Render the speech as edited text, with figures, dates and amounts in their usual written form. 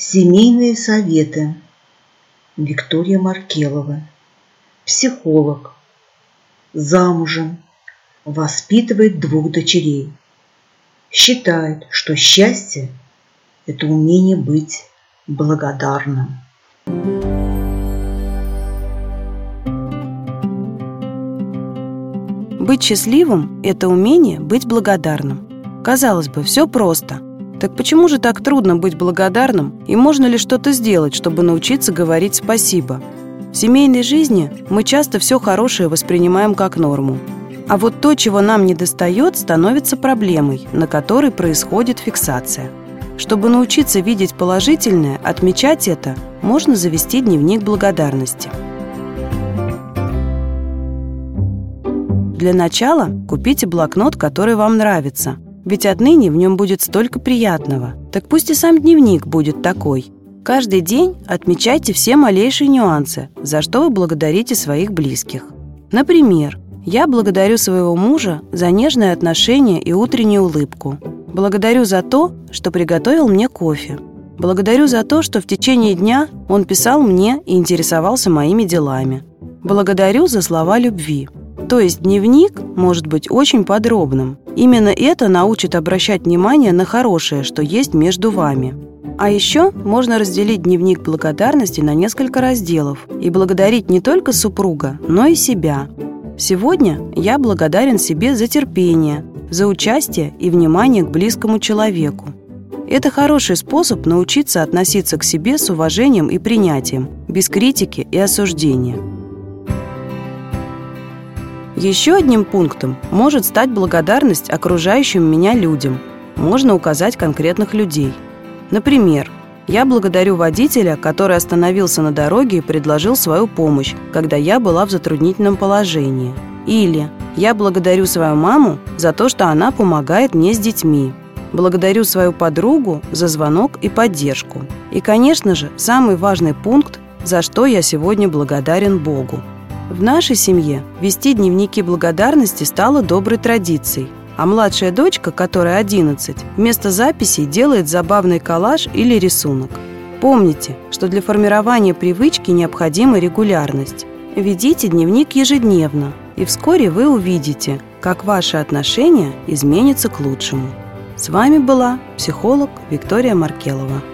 Семейные советы. Виктория Маркелова. Психолог. Замужем. Воспитывает 2 дочерей. Считает, что счастье – это умение быть благодарным. Быть счастливым – это умение быть благодарным. Казалось бы, все просто. Так почему же так трудно быть благодарным, и можно ли что-то сделать, чтобы научиться говорить спасибо? В семейной жизни мы часто все хорошее воспринимаем как норму. А вот то, чего нам недостает, становится проблемой, на которой происходит фиксация. Чтобы научиться видеть положительное, отмечать это, можно завести дневник благодарности. Для начала купите блокнот, который вам нравится, ведь отныне в нем будет столько приятного. Так пусть и сам дневник будет такой. Каждый день отмечайте все малейшие нюансы, за что вы благодарите своих близких. Например, я благодарю своего мужа за нежное отношение и утреннюю улыбку. Благодарю за то, что приготовил мне кофе. Благодарю за то, что в течение дня он писал мне и интересовался моими делами. Благодарю за слова любви. То есть дневник может быть очень подробным. Именно это научит обращать внимание на хорошее, что есть между вами. А еще можно разделить дневник благодарности на несколько разделов и благодарить не только супруга, но и себя. Сегодня я благодарен себе за терпение, за участие и внимание к близкому человеку. Это хороший способ научиться относиться к себе с уважением и принятием, без критики и осуждения. Еще одним пунктом может стать благодарность окружающим меня людям. Можно указать конкретных людей. Например, я благодарю водителя, который остановился на дороге и предложил свою помощь, когда я была в затруднительном положении. Или я благодарю свою маму за то, что она помогает мне с детьми. Благодарю свою подругу за звонок и поддержку. И, конечно же, самый важный пункт, за что я сегодня благодарен Богу. В нашей семье вести дневники благодарности стало доброй традицией, а младшая дочка, которой 11, вместо записей делает забавный коллаж или рисунок. Помните, что для формирования привычки необходима регулярность. Ведите дневник ежедневно, и вскоре вы увидите, как ваши отношения изменятся к лучшему. С вами была психолог Виктория Маркелова.